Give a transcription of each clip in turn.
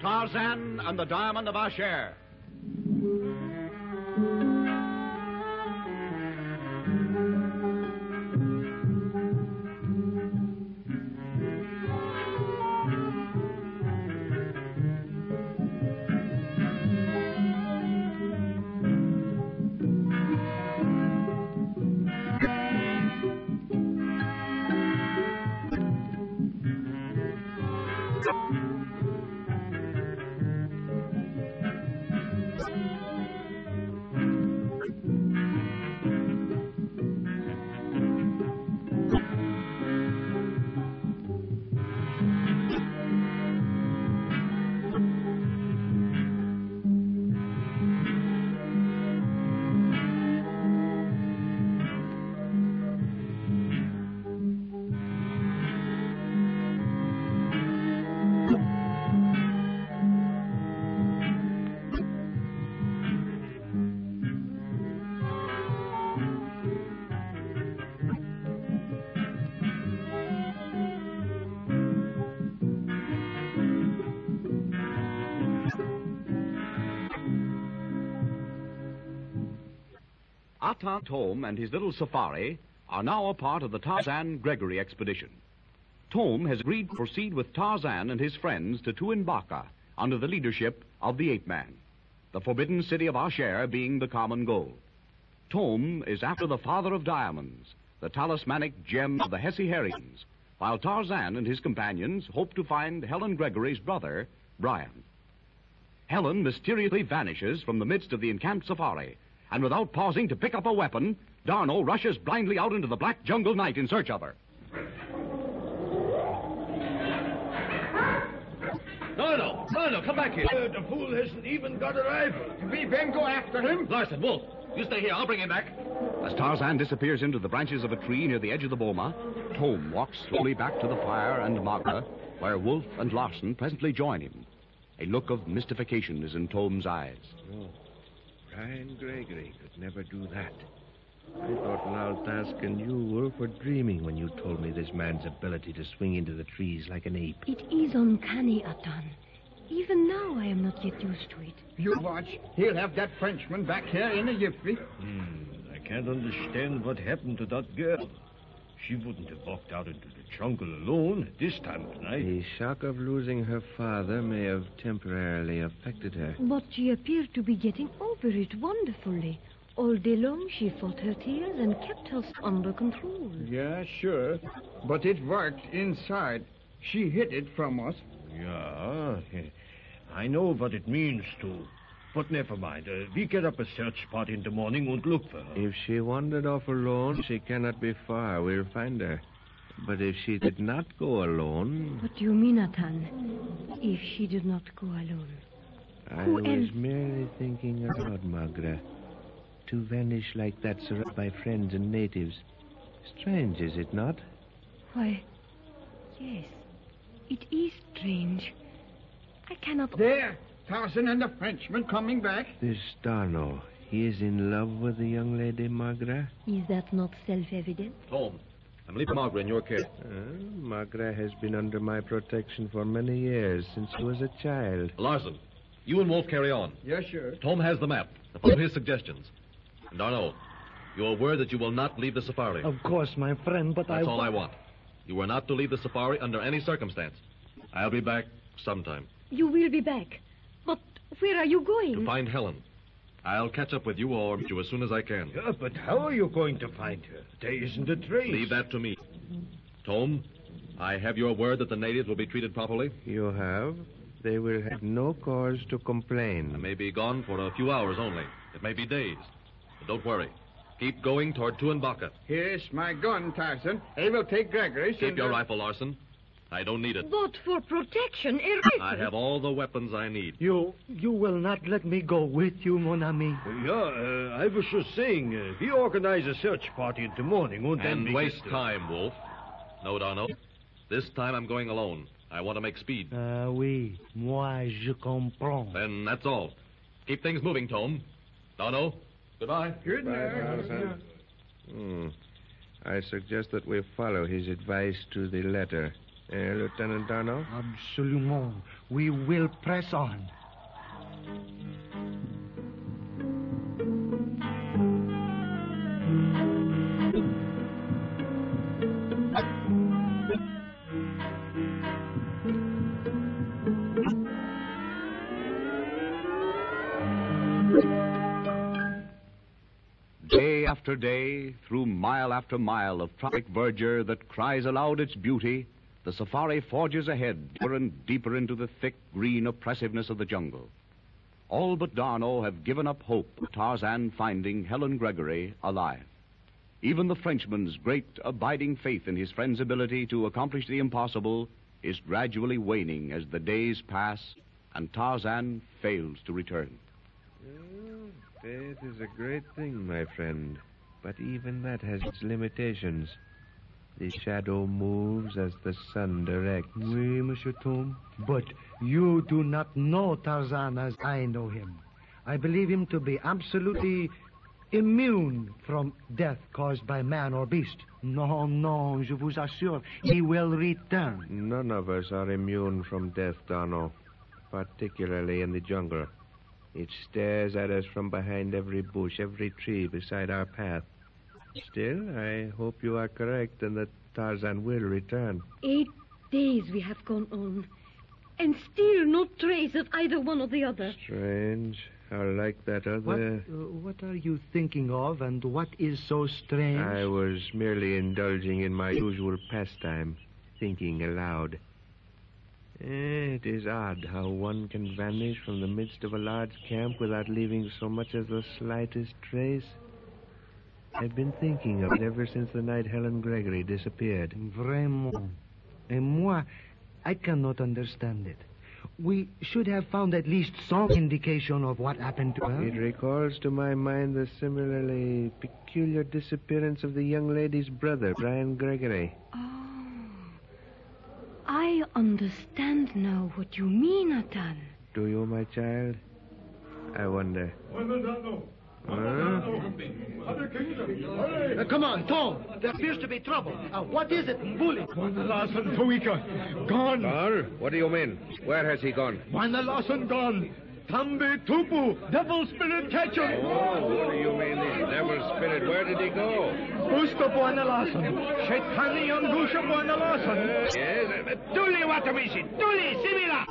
Tarzan and the Diamond of Asher. Atta Tome and his little safari are now a part of the Tarzan-Gregory expedition. Tome has agreed to proceed with Tarzan and his friends to Tuanbaca under the leadership of the ape-man, the forbidden city of Asher being the common goal. Tome is after the father of diamonds, the talismanic gem of the Hesse-Herians, while Tarzan and his companions hope to find Helen Gregory's brother, Brian. Helen mysteriously vanishes from the midst of the encamped safari, and without pausing to pick up a weapon, D'Arnot rushes blindly out into the black jungle night in search of her. No, come back here. The fool hasn't even got a rifle. We then go after him? Larson, Wolf, you stay here. I'll bring him back. As Tarzan disappears into the branches of a tree near the edge of the boma, Tome walks slowly back to the fire and Magra, where Wolf and Larson presently join him. A look of mystification is in Tome's eyes. Oh. Brian Gregory could never do that. I thought Lal Task and you, Wolf, were dreaming when you told me this man's ability to swing into the trees like an ape. It is uncanny, Atan. Even now I am not yet used to it. You watch. He'll have that Frenchman back here in a jiffy. I can't understand what happened to that girl. She wouldn't have walked out into the jungle alone at this time of night. The shock of losing her father may have temporarily affected her. But she appeared to be getting over it wonderfully. All day long she fought her tears and kept herself under control. Yeah, sure. But it worked inside. She hid it from us. Yeah, I know what it means to. But never mind. We get up a search party in the morning and look for her. If she wandered off alone, she cannot be far. We'll find her. But if she did not go alone... What do you mean, Atan? If she did not go alone? I was merely thinking about Magra. To vanish like that surrounded by friends and natives. Strange, is it not? Why, yes. It is strange. I cannot... There! Tarzan and the Frenchman coming back. This D'Arnot, he is in love with the young lady, Magra? Is that not self-evident? Tome, I'm leaving Magra in your care. Magra has been under my protection for many years, since she was a child. Larson, you and Wolf carry on. Yes, sure. Tome has the map. Follow his suggestions. And D'Arnot, your word that you will not leave the safari. Of course, my friend, but That's all I want. You are not to leave the safari under any circumstance. I'll be back sometime. You will be back. But where are you going? To find Helen. I'll catch up with you or meet you as soon as I can. Yeah, but how are you going to find her? There isn't a trace. Leave that to me. Tome, I have your word that the natives will be treated properly. You have? They will have no cause to complain. I may be gone for a few hours only. It may be days. But don't worry. Keep going toward Tuanbaca. Here's my gun, Tarzan. I will take Gregory's. Keep your rifle, Larson. I don't need it. But for protection, a rifle. I have all the weapons I need. You will not let me go with you, mon ami. Yeah, I was just saying, we organize a search party in the morning. And waste time, Wolf. No, D'Arnot. This time I'm going alone. I want to make speed. Oui, moi je comprends. Then that's all. Keep things moving, Tome. D'Arnot, goodbye. Good I suggest that we follow his advice to the letter. Lieutenant Darno? Absolument. We will press on. Day after day, through mile after mile of tropic verdure that cries aloud its beauty, the safari forges ahead deeper and deeper into the thick green oppressiveness of the jungle. All but Darno have given up hope of Tarzan finding Helen Gregory alive. Even the Frenchman's great abiding faith in his friend's ability to accomplish the impossible is gradually waning as the days pass and Tarzan fails to return. Faith is a great thing, my friend, but even that has its limitations. The shadow moves as the sun directs. Oui, Monsieur Tom. But you do not know Tarzan as I know him. I believe him to be absolutely immune from death caused by man or beast. No, je vous assure, he will return. None of us are immune from death, Darno, particularly in the jungle. It stares at us from behind every bush, every tree beside our path. Still, I hope you are correct and that Tarzan will return. 8 days we have gone on, and still no trace of either one or the other. Strange. How like that other... What are you thinking of, and what is so strange? I was merely indulging in my usual pastime, thinking aloud. It is odd how one can vanish from the midst of a large camp without leaving so much as the slightest trace. I've been thinking of it ever since the night Helen Gregory disappeared. Vraiment. Et moi, I cannot understand it. We should have found at least some indication of what happened to her. It recalls to my mind the similarly peculiar disappearance of the young lady's brother, Brian Gregory. Oh, I understand now what you mean, Nathan. Do you, my child? I wonder. Come on, Tom. There appears to be trouble. What is it, Mbuli? Wanalasan Tawika. Gone. Gone? What do you mean? Where has he gone? Wanalasan gone. Tambe Tupu. Devil spirit catch him. Oh, what do you mean, this devil spirit? Where did he go? Busta Wanalasan. Shetani Angusha Wanalasan. Yes? Tuli Watamishi. Tuli Simila.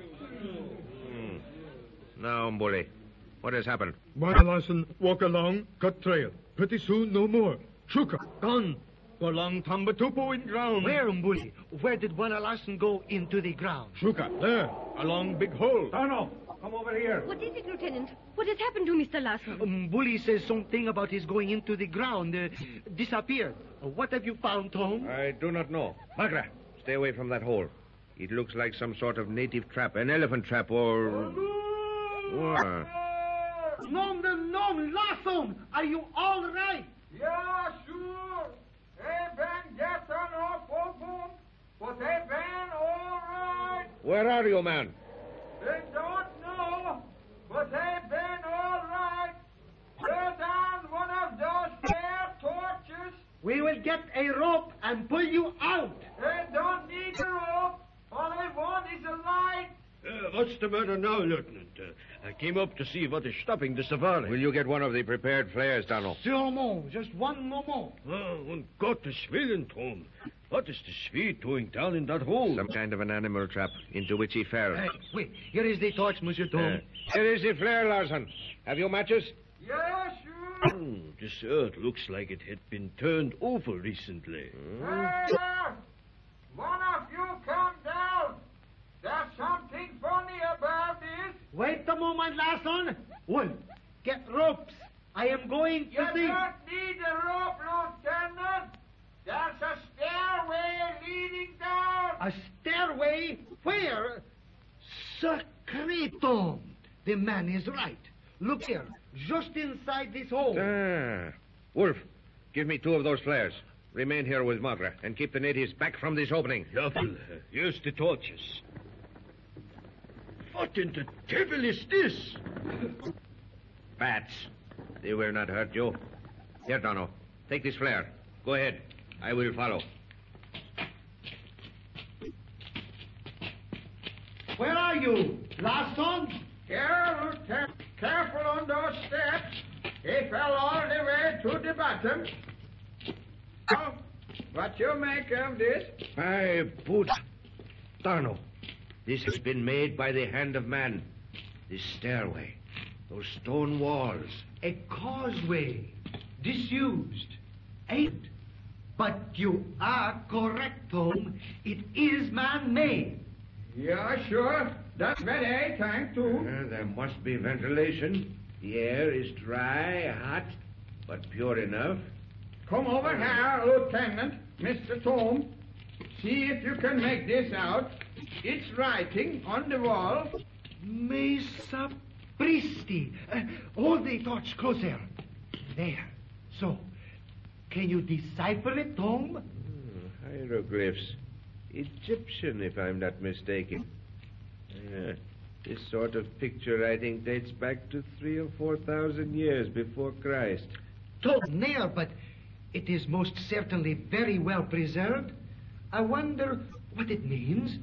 Now, Mbuli, what has happened? Wanalasan walk along, cut trail. Pretty soon, no more. Shuka. Gone. Along Tambe Tupu in ground. Where, Mbuli? Where did Wanalasan go into the ground? Shuka. There. Along big hole. Darno, come over here. What is it, Lieutenant? What has happened to Mr. Larson? Mbuli says something about his going into the ground. Disappeared. What have you found, Tom? I do not know. Magra, stay away from that hole. It looks like some sort of native trap, an elephant trap, or... What? Nom, Larson! Are you all right? Yeah, sure. They been getting off of them, but they been all right. Where are you, man? They don't know, but they been all right. They're down one of those spare torches. We will get a rope and pull you out. They don't need a rope. All they want is a light. What's the matter now, Lieutenant? I came up to see what is stopping the safari. Will you get one of the prepared flares, Darno? Sûrement. Just one moment. Und Gottes Willen, Tom. What is the Swede doing down in that hole? Some kind of an animal trap into which he fell. Wait. Here is the torch, Monsieur Tom. Here is the flare, Larson. Have you matches? Yeah, sure. This earth looks like it had been turned over recently. Hey there! One of you come down. There's something funny about this. Wait a moment, Larson. Wolf, get ropes. I am going to You see. don't need a rope, Lieutenant. There's a stairway leading down. A stairway? Where? Secreto. The man is right. Look here, just inside this hole. Wolf, give me 2 of those flares. Remain here with Magra and keep the natives back from this opening. Jawohl. Here's the torches. What in the devil is this? Bats. They will not hurt you. Here, Darno. Take this flare. Go ahead. I will follow. Where are you? Larson? Here, Lieutenant. Careful on those steps. He fell all the way to the bottom. Oh, what you make of this? By Buddha. Darno, this has been made by the hand of man. This stairway, those stone walls. A causeway. Disused. Ain't. But you are correct, Tom. It is man-made. Yeah, sure. That's what I think, too. There must be ventilation. The air is dry, hot, but pure enough. Come over here, Lieutenant, Mr. Tom. See if you can make this out. It's writing on the wall. Mesa Pristi. Hold the torch closer. There. So. Can you decipher it, Tom? Hieroglyphs. Egyptian, if I'm not mistaken. This sort of picture writing dates back to 3,000 or 4,000 years before Christ. Tom, near, but it is most certainly very well preserved. I wonder what it means.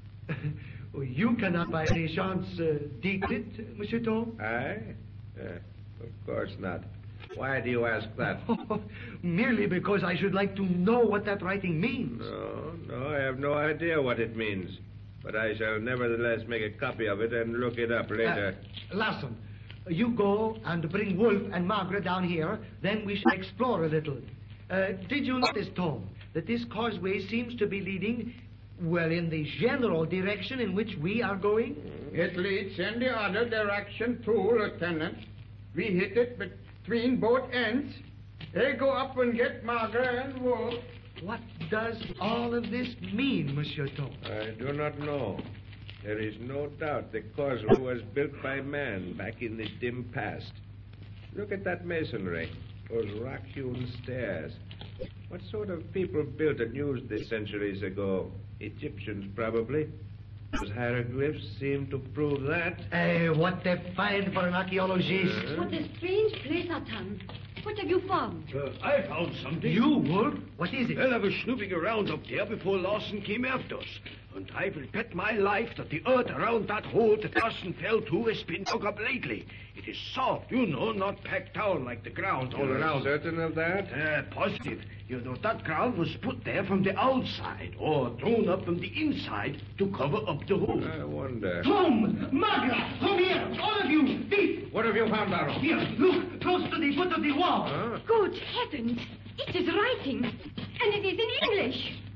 You cannot by any chance decode it, Monsieur Tom? I? Of course not. Why do you ask that? Merely because I should like to know what that writing means. No, I have no idea what it means. But I shall nevertheless make a copy of it and look it up later. Larson, you go and bring Wolf and Margaret down here, then we shall explore a little. Did you notice, Tom, that this causeway seems to be leading, well, in the general direction in which we are going? It leads in the other direction, too, Lieutenant. We hit it between both ends. They go up and get Margaret and Wolf. What does all of this mean, Monsieur Tom? I do not know. There is no doubt the causeway was built by man back in the dim past. Look at that masonry, those rock-hewn stairs. What sort of people built and used this centuries ago? Egyptians, probably. Those hieroglyphs seem to prove that. What a find for an archaeologist. What a strange place, Atan. What have you found? I found something. You, Wolf? What is it? Well, I was snooping around up there before Larson came after us. And I will bet my life that the earth around that hole that Larson fell to has been dug up lately. It is soft, you know, not packed down like the ground all around. Certain of that? Positive. You know, that ground was put there from the outside, or thrown up from the inside to cover up the hole. I wonder. Tom! Margaret! Come here! All of you! Thief! What have you found, Darrow? Here, look! Close to the foot of the wall! Good heavens! It is writing, and it is in English.